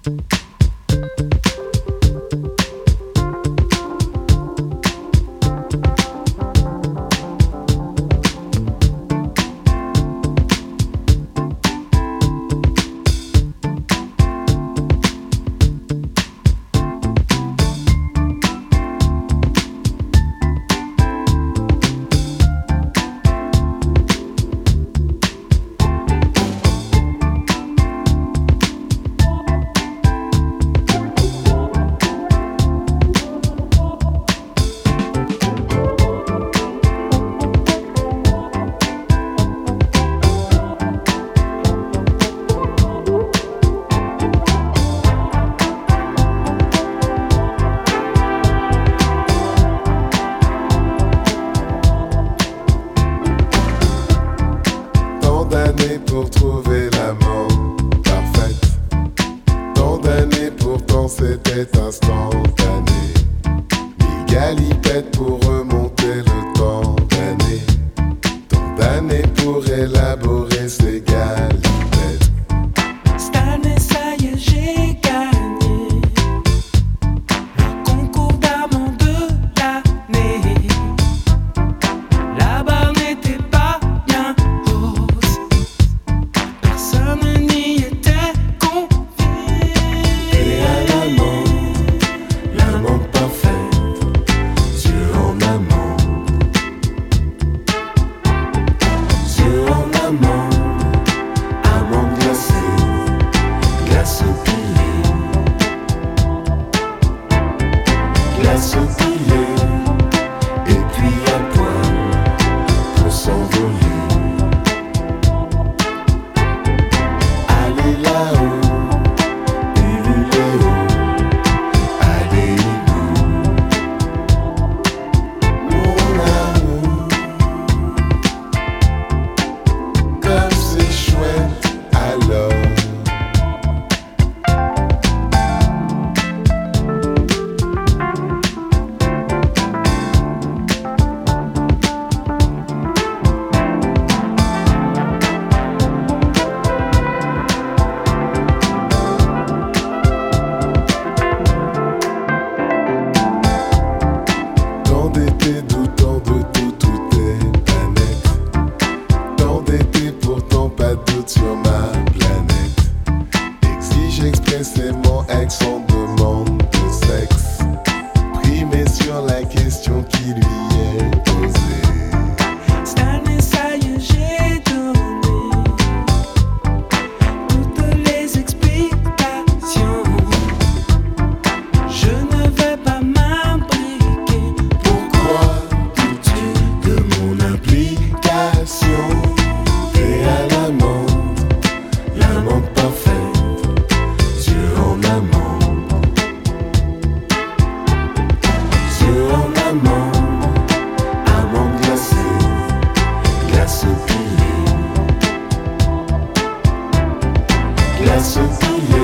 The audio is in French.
Pour trouver l'amant parfaite, tant d'années pourtant c'était instantané. 1000 galipettes pour remonter le temps d'années, tant d'années pour élaborer ces galipettes. Cette année ça y est j'ai gagné le concours d'amant de l'année. La barre n'était pas bien haute, personne n'y était convié. Et à l'amant parfaite, Dieu en amant, Dieu en amant, amant glacé, glace pilée, glace pilée, et puis à poil pour s'envoler. Allez là-haut, ululer haut, allez hibou, mon amour, comme c'est chouette alors. Tant d'été doutant de tout, tout est planète. Tant d'été pourtant pas de doute sur ma planète. Exige expressément ex en demande de sexe. Primé sur la question qui lui est posée. Cette année ça y est j'ai donné toutes les explications. Je ne vais pas m'imbriquer. Pourquoi doutes-tu de mon implication? T'es à l'amant parfaite, Dieu en amant, Dieu en amant, amant glacé, glace pilée, glace pilée.